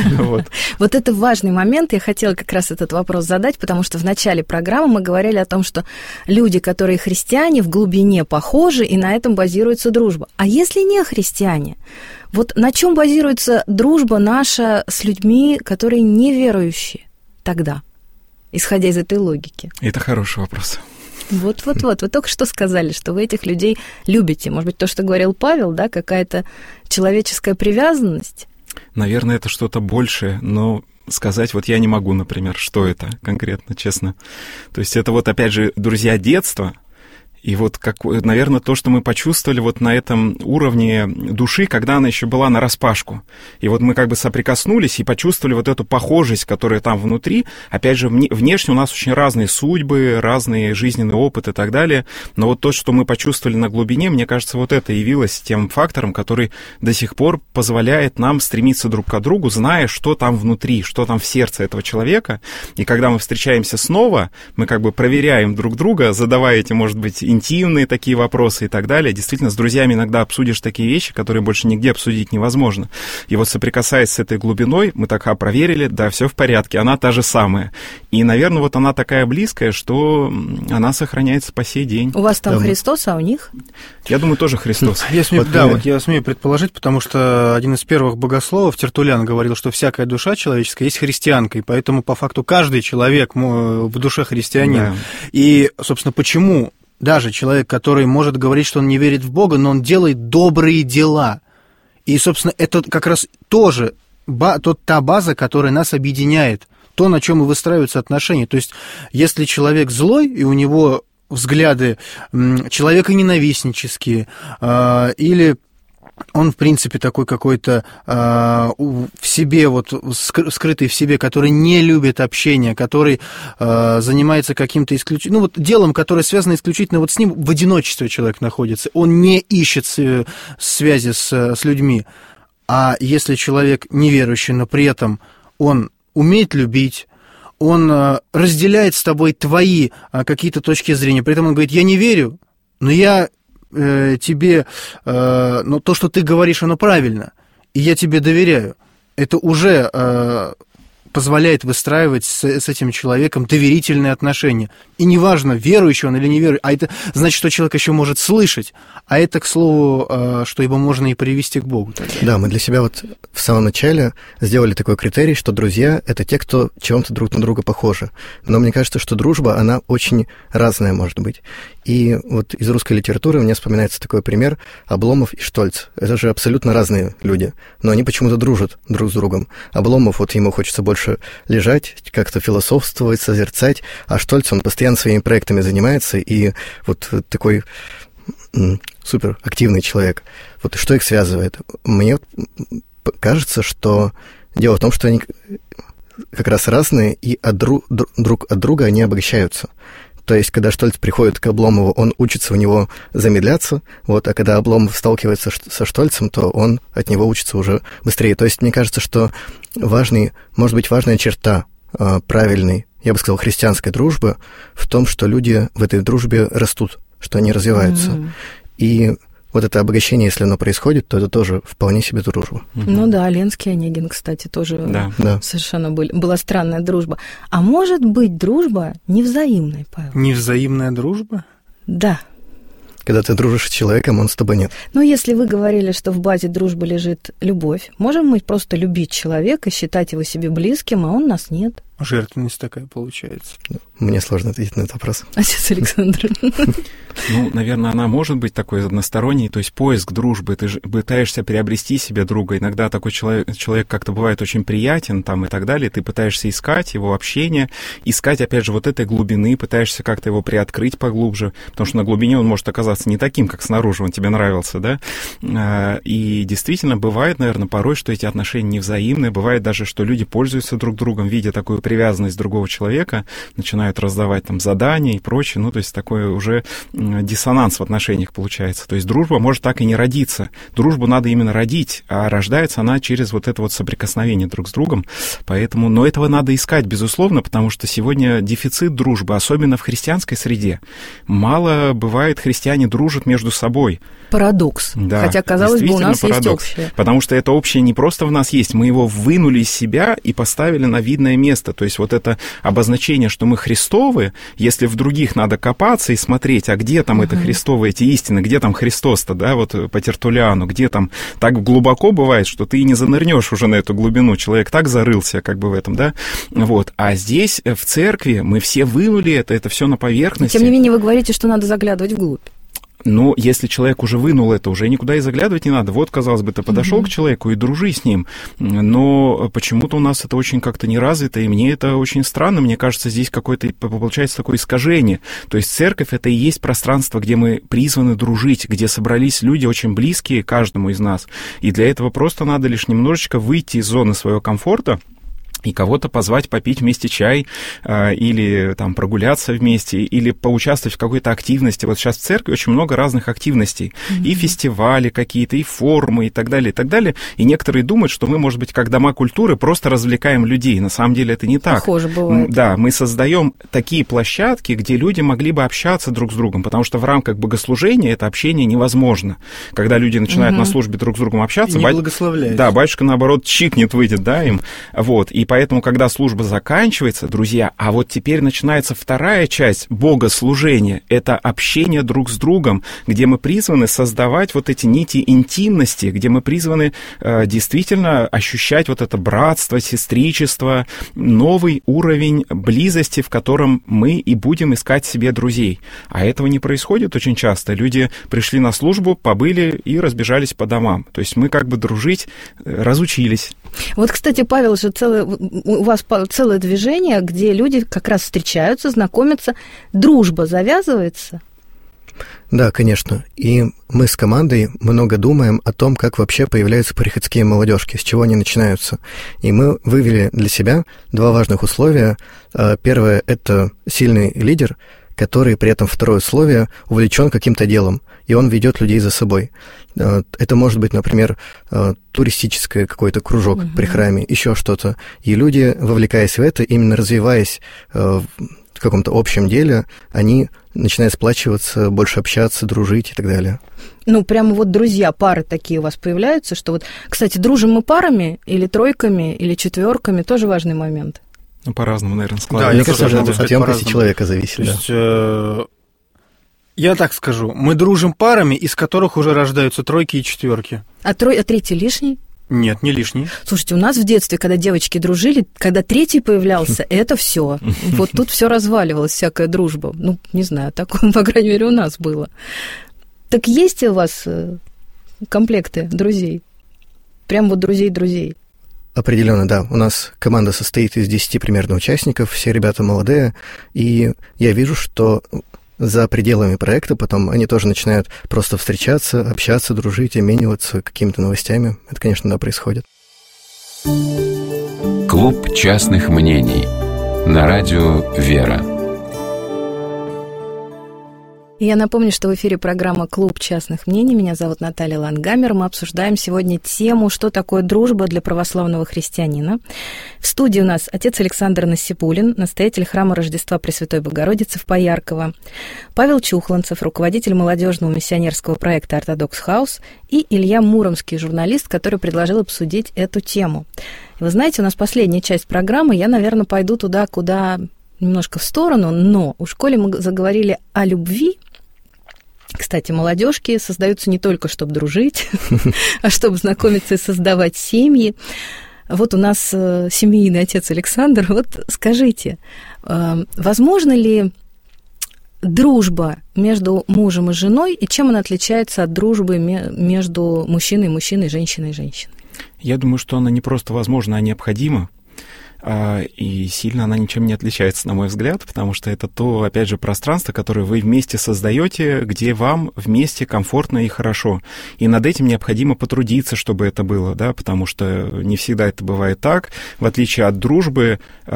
Вот это важный момент, я хотела как раз этот вопрос задать, потому что в начале программы мы говорили о том, что люди, которые христиане, в глубине похожи, и на этом базируется дружба. А если не христиане? Вот на чем базируется дружба наша с людьми, которые неверующие тогда, исходя из этой логики? Это хороший вопрос. Вот. Вы только что сказали, что вы этих людей любите. Может быть, то, что говорил Павел, да, какая-то человеческая привязанность? Наверное, это что-то большее, но сказать я не могу, например, что это конкретно, честно. То есть это опять же, друзья детства, и наверное, то, что мы почувствовали на этом уровне души, когда она еще была нараспашку. И мы как бы соприкоснулись и почувствовали эту похожесть, которая там внутри. Опять же, внешне у нас очень разные судьбы, разные жизненный опыт и так далее. Но то, что мы почувствовали на глубине, мне кажется, это явилось тем фактором, который до сих пор позволяет нам стремиться друг к другу, зная, что там внутри, что там в сердце этого человека. И когда мы встречаемся снова, мы как бы проверяем друг друга, задавая эти, может быть, интимные такие вопросы и так далее. Действительно, с друзьями иногда обсудишь такие вещи, которые больше нигде обсудить невозможно. И соприкасаясь с этой глубиной, мы проверили, да, все в порядке, она та же самая. И, наверное, она такая близкая, что она сохраняется по сей день. У вас там Христос, а у них? Я думаю, тоже Христос. Я смею предположить, потому что один из первых богословов, Тертуллиан, говорил, что всякая душа человеческая есть христианка, и поэтому, по факту, каждый человек в душе христианин. Да. И, собственно, почему даже человек, который может говорить, что он не верит в Бога, но он делает добрые дела. И, собственно, это как раз тоже та база, которая нас объединяет, то, на чем и выстраиваются отношения. То есть, если человек злой, и у него взгляды человеконенавистнические, или он, в принципе, такой какой-то в себе, скрытый в себе, который не любит общение, который занимается каким-то делом, которое связано исключительно с ним, в одиночестве человек находится, он не ищет связи с людьми. А если человек неверующий, но при этом он умеет любить, он разделяет с тобой твои какие-то точки зрения, при этом он говорит: я не верю, но я тебе, но то, что ты говоришь, оно правильно, и я тебе доверяю. Это уже позволяет выстраивать с этим человеком доверительные отношения. И неважно, верующий он или не верующий, а это значит, что человек еще может слышать, а это, к слову, что его можно и привести к Богу. Да, мы для себя вот в самом начале сделали такой критерий, что друзья — это те, кто чем-то друг на друга похожи. Но мне кажется, что дружба, она очень разная может быть. И вот из русской литературы мне вспоминается такой пример — Обломов и Штольц. Это же абсолютно разные люди, но они почему-то дружат друг с другом. Обломов, вот ему хочется больше лежать, как-то философствовать, созерцать, а Штольц, он постоянно своими проектами занимается, и вот такой супер активный человек. Вот что их связывает? Мне кажется, что дело в том, что они как раз разные, и друг от друга они обогащаются. То есть, когда Штольц приходит к Обломову, он учится у него замедляться, вот, а когда Обломов сталкивается со Штольцем, то он от него учится уже быстрее. То есть, мне кажется, что может быть важная черта правильной, я бы сказал, христианской дружбы в том, что люди в этой дружбе растут, что они развиваются. Mm-hmm. И вот это обогащение, если оно происходит, то это тоже вполне себе дружба. Ну да, Ленский и Онегин, кстати, тоже совершенно была странная дружба. А может быть дружба невзаимной, Павел? Невзаимная дружба? Да. Когда ты дружишь с человеком, он с тобой нет. Ну, если вы говорили, что в базе дружбы лежит любовь, можем мы просто любить человека, считать его себе близким, а он нас нет? Жертвенность такая получается. Мне сложно ответить на этот вопрос. Отец Александр. Ну, наверное, она может быть такой односторонней, то есть поиск дружбы. Ты же пытаешься приобрести себе друга. Иногда такой человек как-то бывает очень приятен там и так далее. Ты пытаешься искать его общение, искать, опять же, вот этой глубины, пытаешься как-то его приоткрыть поглубже, потому что на глубине он может оказаться не таким, как снаружи он тебе нравился, да? И действительно бывает, наверное, порой, что эти отношения невзаимные. Бывает даже, что люди пользуются друг другом, видя такую привязанность другого человека, начинают раздавать там задания и прочее, ну, то есть такой уже диссонанс в отношениях получается. То есть дружба может так и не родиться. Дружбу надо именно родить, а рождается она через вот это вот соприкосновение друг с другом. Поэтому, но этого надо искать, безусловно, потому что сегодня дефицит дружбы, особенно в христианской среде. Мало бывает, христиане дружат между собой. Парадокс. Да, хотя, казалось бы, у нас парадокс. Есть общее. Потому что это общее не просто в нас есть, мы его вынули из себя и поставили на видное место. То есть вот это обозначение, что мы Христовы, если в других надо копаться и смотреть, а где там это Христово, эти истины, где там Христос-то, да, вот по Тертуллиану, где там так глубоко бывает, что ты и не занырнешь уже на эту глубину, человек так зарылся как бы в этом, да, вот. А здесь в церкви мы все вынули это все на поверхности. Тем не менее, вы говорите, что надо заглядывать вглубь. Ну, если человек уже вынул это, уже никуда и заглядывать не надо. Вот, казалось бы, ты подошел к человеку и дружи с ним. Но почему-то у нас это очень как-то не развито, и мне это очень странно. Мне кажется, здесь какое-то получается такое искажение. То есть церковь — это и есть пространство, где мы призваны дружить, где собрались люди очень близкие каждому из нас. И для этого просто надо лишь немножечко выйти из зоны своего комфорта и кого-то позвать попить вместе чай, или там прогуляться вместе, или поучаствовать в какой-то активности. Вот сейчас в церкви очень много разных активностей. И фестивали какие-то, и форумы, и так далее, и так далее. И некоторые думают, что мы, может быть, как дома культуры, просто развлекаем людей. На самом деле это не так. Похоже бывает. Да, мы создаем такие площадки, где люди могли бы общаться друг с другом, потому что в рамках богослужения это общение невозможно. Когда люди начинают на службе друг с другом общаться... Не благословляют. Да, батюшка, наоборот, чикнет, выйдет, да, им. Вот, и поэтому, когда служба заканчивается, друзья, а вот теперь начинается вторая часть богослужения, это общение друг с другом, где мы призваны создавать вот эти нити интимности, где мы призваны действительно ощущать вот это братство, сестричество, новый уровень близости, в котором мы и будем искать себе друзей. А этого не происходит очень часто. Люди пришли на службу, побыли и разбежались по домам. То есть мы как бы дружить разучились. Вот, кстати, Павел, же у вас целое движение, где люди как раз встречаются, знакомятся, дружба завязывается. Да, конечно. И мы с командой много думаем о том, как вообще появляются приходские молодежки, с чего они начинаются. И мы вывели для себя два важных условия. Первое — это сильный лидер, который при этом, второе условие, увлечен каким-то делом, и он ведет людей за собой. Это может быть, например, туристический какой-то кружок при храме, еще что-то. И люди, вовлекаясь в это, именно развиваясь в в каком-то общем деле, они начинают сплачиваться, больше общаться, дружить и так далее. Ну, прямо вот друзья, пары такие у вас появляются, что вот, кстати, дружим мы парами или тройками, или четверками, тоже важный момент. Ну, по-разному, наверное, Да, складывается. Мне кажется, тоже это от емкости человека зависит. То есть, я так скажу, мы дружим парами, из которых уже рождаются тройки и четверки. А третий лишний? Нет, не лишний. Слушайте, у нас в детстве, когда девочки дружили, когда третий появлялся, это все. Вот тут все разваливалось, всякая дружба. Ну, не знаю, такое, по крайней мере, у нас было. Так есть у вас комплекты друзей? Прям вот друзей-друзей? Определенно, да. У нас команда состоит из 10 примерно участников, все ребята молодые, и я вижу, что за пределами проекта потом они тоже начинают просто встречаться, общаться, дружить, обмениваться какими-то новостями. Это, конечно, да, происходит. Клуб частных мнений на радио «Вера». Я напомню, что в эфире программа «Клуб частных мнений». Меня зовут Наталья Лангамер. Мы обсуждаем сегодня тему, что такое дружба для православного христианина. В студии у нас отец Александр Насипулин, настоятель храма Рождества Пресвятой Богородицы в Поярково, Павел Чухланцев, руководитель молодежного миссионерского проекта «Ортодокс Хаус», и Илья Муромский, журналист, который предложил обсудить эту тему. Вы знаете, у нас последняя часть программы. Я, наверное, пойду туда, куда немножко в сторону, но в школе мы заговорили о любви. Кстати, молодежки создаются не только, чтобы дружить, а чтобы знакомиться и создавать семьи. Вот у нас семейный отец Александр. Вот скажите, возможно ли дружба между мужем и женой, и чем она отличается от дружбы между мужчиной и мужчиной, женщиной и женщиной? Я думаю, что она не просто возможна, а необходима. И сильно она ничем не отличается, на мой взгляд, потому что это то, опять же, пространство, которое вы вместе создаете, где вам вместе комфортно и хорошо. И над этим необходимо потрудиться, чтобы это было, да, потому что не всегда это бывает так. В отличие от дружбы,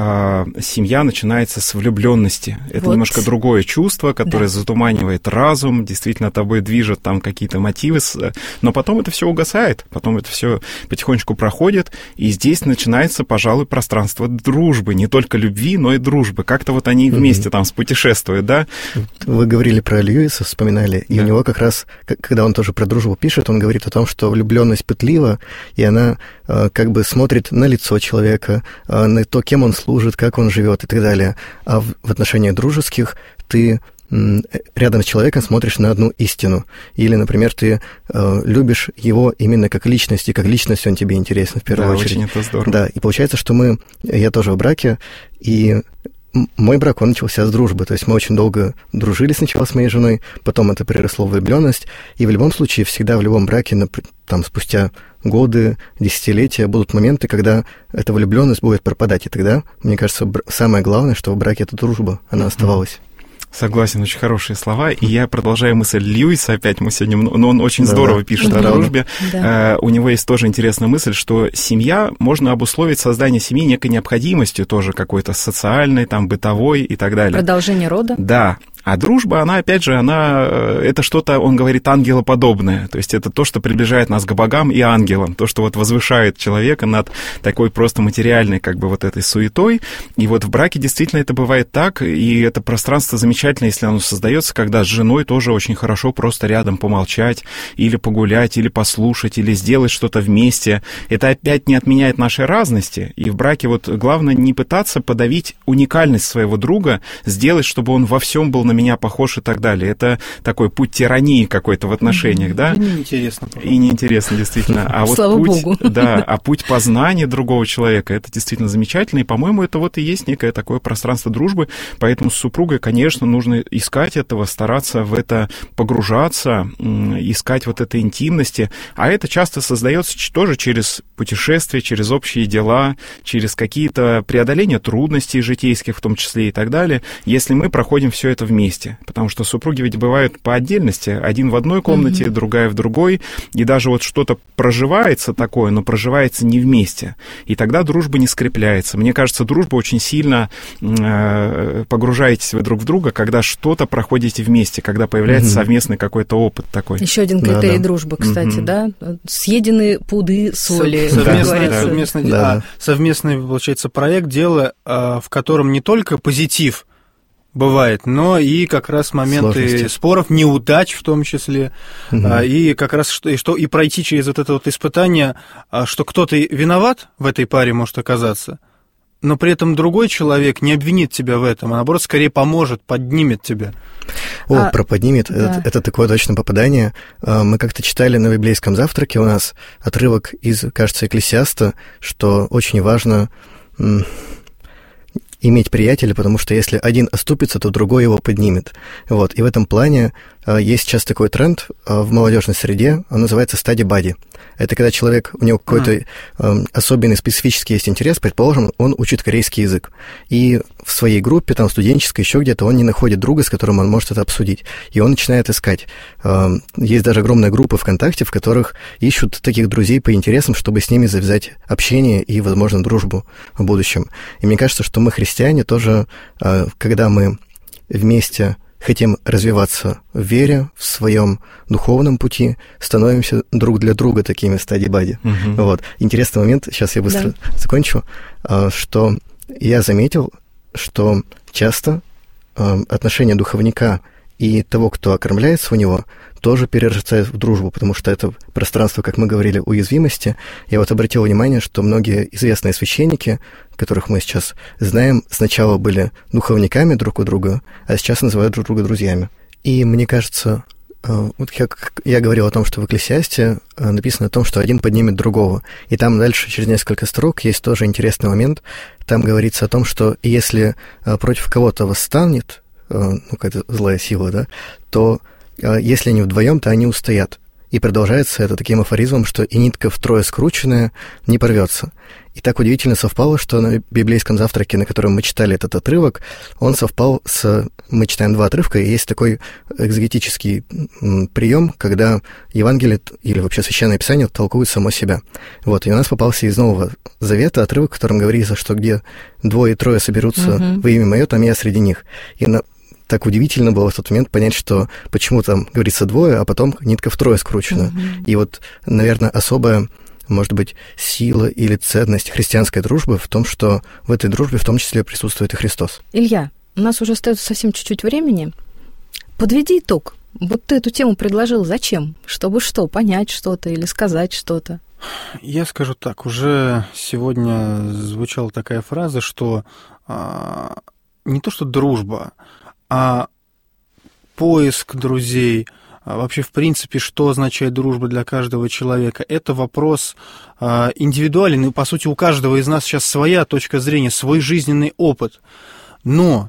семья начинается с влюбленности. Это немножко другое чувство, которое затуманивает разум, действительно тобой движет там какие-то мотивы, но потом это все угасает, потом это все потихонечку проходит, и здесь начинается, пожалуй, пространство дружбы, не только любви, но и дружбы. Как-то вот они вместе там спутешествуют, да? Вы говорили про Льюиса, вспоминали, и у него как раз, когда он тоже про дружбу пишет, он говорит о том, что влюбленность пытлива, и она как бы смотрит на лицо человека, на то, кем он служит, как он живет и так далее. А в отношениях дружеских ты рядом с человеком смотришь на одну истину. Или, например, ты любишь его именно как личность, и как личность он тебе интересен в первую очередь. Очень это здорово. Да, и получается, что я тоже в браке, и мой брак, он начался с дружбы. То есть мы очень долго дружили сначала с моей женой, потом это переросло в влюбленность. И в любом случае, всегда в любом браке, там, спустя годы, десятилетия, будут моменты, когда эта влюбленность будет пропадать. И тогда, мне кажется, самое главное, что в браке это дружба, она оставалась. Согласен, очень хорошие слова. И я продолжаю мысль Льюиса опять. Мы сегодня... Но он очень здорово пишет о дружбе. Да. У него есть тоже интересная мысль, что семья, можно обусловить создание семьи некой необходимостью тоже какой-то социальной, там, бытовой и так далее. Продолжение рода? Да. А дружба, она, опять же, это что-то, он говорит, ангелоподобное. То есть это то, что приближает нас к богам и ангелам. То, что вот возвышает человека над такой просто материальной, как бы, вот этой суетой. И вот в браке действительно это бывает так. И это пространство замечательно, если оно создается, когда с женой тоже очень хорошо просто рядом помолчать, или погулять, или послушать, или сделать что-то вместе. Это опять не отменяет нашей разности. И в браке вот главное не пытаться подавить уникальность своего друга, сделать, чтобы он во всем был на меня похож и так далее. Это такой путь тирании какой-то в отношениях, да? И неинтересно. И неинтересно, действительно. А вот слава путь, Богу. Да, а путь познания другого человека, это действительно замечательно. И, по-моему, это вот и есть некое такое пространство дружбы. Поэтому с супругой, конечно, нужно искать этого, стараться в это погружаться, искать вот этой интимности. А это часто создается тоже через путешествия, через общие дела, через какие-то преодоления трудностей житейских в том числе и так далее, если мы проходим все это вместе. Потому что супруги ведь бывают по отдельности. Один в одной комнате, другая в другой. И даже вот что-то проживается такое, но проживается не вместе. И тогда дружба не скрепляется. Мне кажется, дружба очень сильно погружаетесь вы друг в друга, когда что-то проходите вместе, когда появляется совместный какой-то опыт такой. Еще один критерий дружбы, кстати, да? Съедены пуды соли. Совместный, получается, проект, дело, в котором не только позитив бывает, но и как раз моменты сложности. Споров, неудач в том числе, и как раз и пройти через вот это вот испытание, что кто-то виноват в этой паре может оказаться, но при этом другой человек не обвинит тебя в этом, а наоборот скорее поможет, поднимет тебя. Про поднимет, да. это такое точно попадание. Мы как-то читали на библейском завтраке у нас отрывок из, кажется, Экклесиаста, что очень важно иметь приятеля, потому что если один оступится, то другой его поднимет. Вот. И в этом плане есть сейчас такой тренд в молодежной среде, он называется study-buddy. Это когда человек, у него какой-то особенный специфический есть интерес, предположим, он учит корейский язык, и в своей группе, там, студенческой, еще где-то, он не находит друга, с которым он может это обсудить, и он начинает искать. Есть даже огромная группа ВКонтакте, в которых ищут таких друзей по интересам, чтобы с ними завязать общение и, возможно, дружбу в будущем. И мне кажется, что мы, христиане, тоже, когда мы вместе хотим развиваться в вере, в своем духовном пути, становимся друг для друга такими study-buddy. Вот. Интересный момент, сейчас я быстро закончу, что я заметил, что часто отношения духовника и того, кто окормляется у него, тоже перерастает в дружбу, потому что это пространство, как мы говорили, уязвимости. Я вот обратил внимание, что многие известные священники, которых мы сейчас знаем, сначала были духовниками друг у друга, а сейчас называют друг друга друзьями. И мне кажется, вот я говорил о том, что в Экклесиасте написано о том, что один поднимет другого. И там дальше, через несколько строк, есть тоже интересный момент. Там говорится о том, что если против кого-то восстанет, какая-то злая сила, да, то если они вдвоем, то они устоят. И продолжается это таким афоризмом, что и нитка втрое скрученная не порвется. И так удивительно совпало, что на библейском завтраке, на котором мы читали этот отрывок, он совпал с... Мы читаем два отрывка, и есть такой экзегетический прием, когда Евангелие или вообще Священное Писание толкует само себя. Вот, и у нас попался из Нового Завета отрывок, в котором говорится, что где двое и трое соберутся во имя Мое, там я среди них. И так удивительно было в тот момент понять, что почему там говорится двое, а потом нитка втрое скручена. И вот, наверное, особая, может быть, сила или ценность христианской дружбы в том, что в этой дружбе в том числе присутствует и Христос. Илья, у нас уже остается совсем чуть-чуть времени. Подведи итог. Вот ты эту тему предложил. Зачем? Чтобы что? Понять что-то или сказать что-то? Я скажу так. Уже сегодня звучала такая фраза, что не то что дружба, а поиск друзей, вообще, в принципе, что означает дружба для каждого человека, это вопрос индивидуальный, по сути, у каждого из нас сейчас своя точка зрения, свой жизненный опыт. Но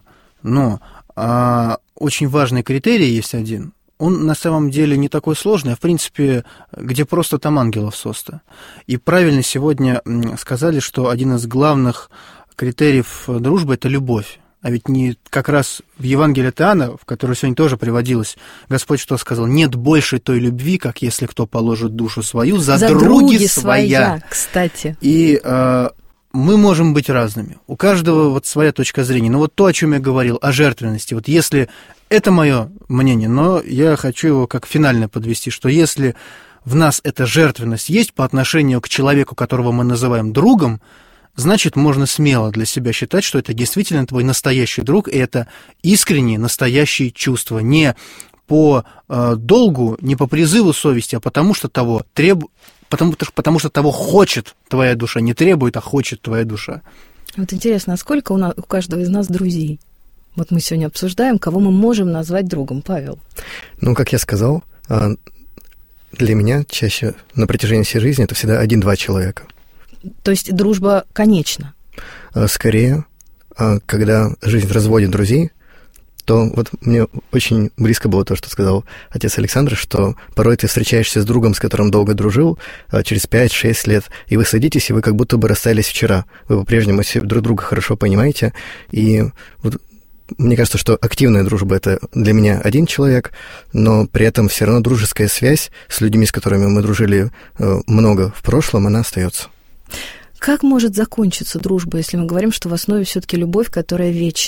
очень важный критерий есть один, он на самом деле не такой сложный, а в принципе, где просто там ангелов состо. И правильно сегодня сказали, что один из главных критериев дружбы – это любовь. А ведь не как раз в Евангелии от Иоанна, в которой сегодня тоже приводилось, Господь что сказал? Нет больше той любви, как если кто положит душу свою за други своя. Кстати. И мы можем быть разными. У каждого вот своя точка зрения. Но вот то, о чем я говорил, о жертвенности. Вот если это мое мнение, но я хочу его как финально подвести, что если в нас эта жертвенность есть по отношению к человеку, которого мы называем другом, значит, можно смело для себя считать, что это действительно твой настоящий друг, и это искренние, настоящие чувства. Не по долгу, не по призыву совести, а потому что того потому что того хочет твоя душа. Не требует, а хочет твоя душа. Вот интересно, а сколько у каждого из нас друзей? Вот мы сегодня обсуждаем, кого мы можем назвать другом, Павел. Как я сказал, для меня чаще на протяжении всей жизни это всегда 1-2 человека. То есть дружба конечна? Скорее, когда жизнь разводит друзей, то вот мне очень близко было то, что сказал отец Александр, что порой ты встречаешься с другом, с которым долго дружил, через 5-6 лет, и вы садитесь, и вы как будто бы расстались вчера. Вы по-прежнему друг друга хорошо понимаете, и вот мне кажется, что активная дружба — это для меня один человек, но при этом все равно дружеская связь с людьми, с которыми мы дружили много в прошлом, она остается. Как может закончиться дружба, если мы говорим, что в основе все-таки любовь, которая вечна?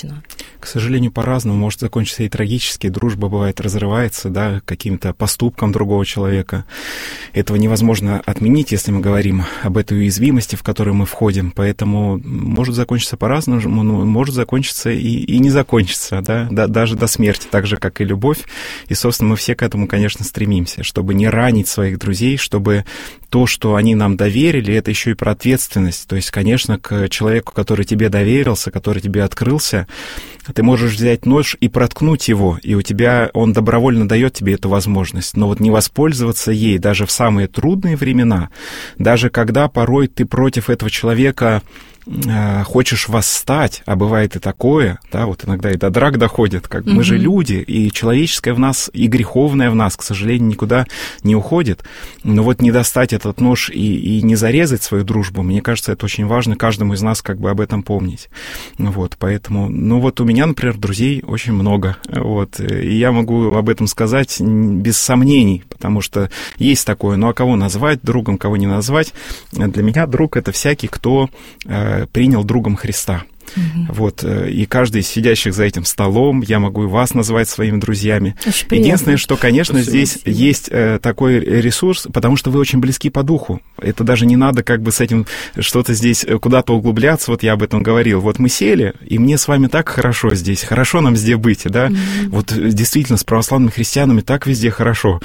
К сожалению, по-разному. Может закончиться и трагически. Дружба, бывает, разрывается, да, каким-то поступком другого человека. Этого невозможно отменить, если мы говорим об этой уязвимости, в которую мы входим. Поэтому может закончиться по-разному, может закончиться и не закончиться, да, даже до смерти, так же, как и любовь. И, собственно, мы все к этому, конечно, стремимся, чтобы не ранить своих друзей, чтобы то, что они нам доверили, это еще и про ответственность. То есть, конечно, к человеку, который тебе доверился, который тебе открылся, ты можешь взять нож и проткнуть его, и у тебя он добровольно дает тебе эту возможность. Но вот не воспользоваться ей даже в самые трудные времена, даже когда порой ты против этого человека хочешь восстать, а бывает и такое, да, вот иногда и до драк доходит, как мы же люди, и человеческое в нас, и греховное в нас, к сожалению, никуда не уходит. Но вот не достать этот нож и не зарезать свою дружбу, мне кажется, это очень важно каждому из нас как бы об этом помнить. Вот, поэтому, ну вот у меня, например, друзей очень много, вот, и я могу об этом сказать без сомнений, потому что есть такое, ну а кого назвать другом, кого не назвать? Для меня друг — это всякий, кто принял другом Христа. Вот, и каждый из сидящих за этим столом, я могу и вас назвать своими друзьями. Единственное, что, конечно, здесь есть такой ресурс, потому что вы очень близки по духу. Это даже не надо как бы с этим что-то здесь куда-то углубляться, вот я об этом говорил. Вот мы сели, и мне с вами так хорошо здесь, хорошо нам здесь быть, да? Вот действительно, с православными христианами так везде хорошо.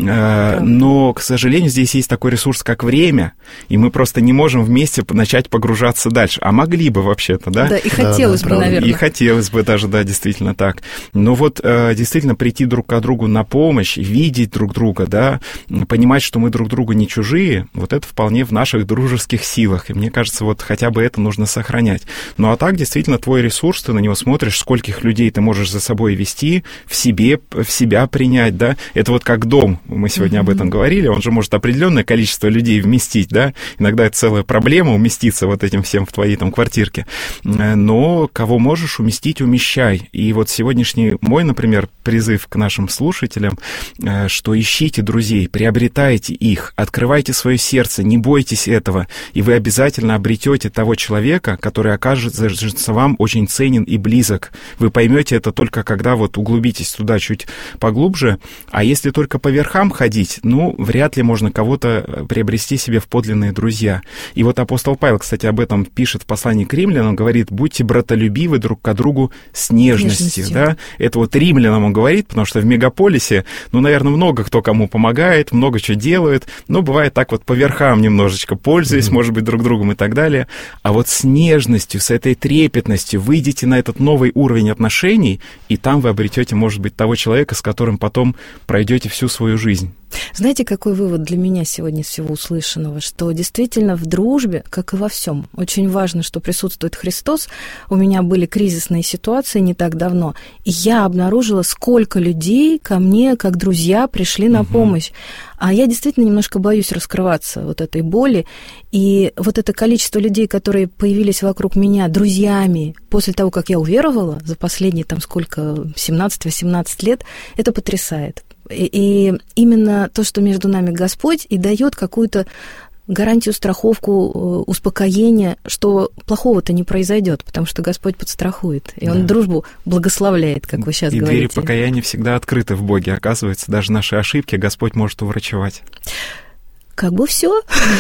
Но, к сожалению, здесь есть такой ресурс, как время, и мы просто не можем вместе начать погружаться дальше. А могли бы вообще-то, да? И хотелось бы, наверное. И хотелось бы даже, да, действительно так. Но вот действительно прийти друг к другу на помощь, видеть друг друга, да, понимать, что мы друг другу не чужие, вот это вполне в наших дружеских силах. И мне кажется, вот хотя бы это нужно сохранять. Ну а так, действительно, твой ресурс, ты на него смотришь, скольких людей ты можешь за собой вести, в себя принять, да. Это вот как дом, мы сегодня об этом говорили, он же может определенное количество людей вместить, да. Иногда это целая проблема уместиться вот этим всем в твоей там квартирке. Но кого можешь уместить, умещай. И вот сегодняшний мой, например, призыв к нашим слушателям, что ищите друзей, приобретайте их, открывайте свое сердце, не бойтесь этого, и вы обязательно обретете того человека, который окажется вам очень ценен и близок. Вы поймете это только когда вот углубитесь туда чуть поглубже, а если только по верхам ходить, ну, вряд ли можно кого-то приобрести себе в подлинные друзья. И вот апостол Павел, кстати, об этом пишет в послании к римлянам, он говорит: будьте братолюбивы друг к другу с нежностью. Да? Это вот римлянам он говорит, потому что в мегаполисе, ну, наверное, много кто кому помогает, много чего делает, но бывает так вот по верхам немножечко, пользуясь, может быть, друг другом и так далее. А вот с нежностью, с этой трепетностью выйдите на этот новый уровень отношений, и там вы обретете, может быть, того человека, с которым потом пройдете всю свою жизнь. Знаете, какой вывод для меня сегодня из всего услышанного? Что действительно в дружбе, как и во всем, очень важно, что присутствует Христос. У меня были кризисные ситуации не так давно, и я обнаружила, сколько людей ко мне, как друзья, пришли на помощь. А я действительно немножко боюсь раскрываться вот этой боли. И вот это количество людей, которые появились вокруг меня друзьями после того, как я уверовала, за последние там сколько, 17-18 лет, это потрясает. И именно то, что между нами Господь, и дает какую-то гарантию, страховку, успокоение, что плохого-то не произойдет, потому что Господь подстрахует, и Он дружбу благословляет, как вы сейчас говорите. И двери покаяния всегда открыты в Боге, оказывается, даже наши ошибки Господь может уврачевать. Как бы все.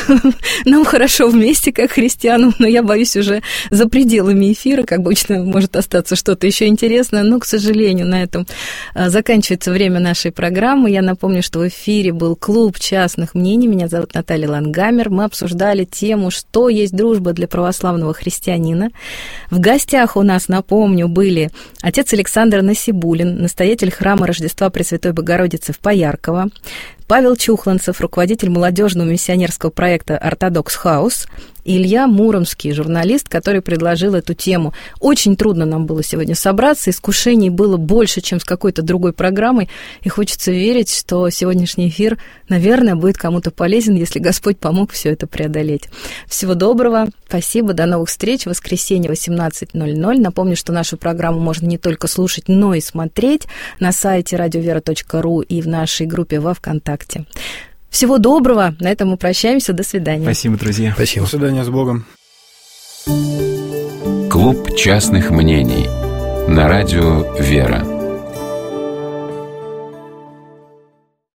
Нам хорошо вместе, как христианам, но я боюсь уже за пределами эфира, как обычно может остаться что-то еще интересное, но, к сожалению, на этом заканчивается время нашей программы. Я напомню, что в эфире был клуб частных мнений. Меня зовут Наталья Лангамер. Мы обсуждали тему, что есть дружба для православного христианина. В гостях у нас, напомню, были отец Александр Насибулин, настоятель храма Рождества Пресвятой Богородицы в Поярково, Павел Чухланцев, руководитель молодежного миссионерского проекта «Ортодокс Хаус», и Илья Муромский, журналист, который предложил эту тему. Очень трудно нам было сегодня собраться, искушений было больше, чем с какой-то другой программой, и хочется верить, что сегодняшний эфир, наверное, будет кому-то полезен, если Господь помог все это преодолеть. Всего доброго, спасибо, до новых встреч, в воскресенье 18:00. Напомню, что нашу программу можно не только слушать, но и смотреть на сайте radiovera.ru и в нашей группе во ВКонтакте. Всего доброго. На этом мы прощаемся. До свидания. Спасибо, друзья. Спасибо. До свидания, с Богом. Клуб частных мнений. на радио «Вера».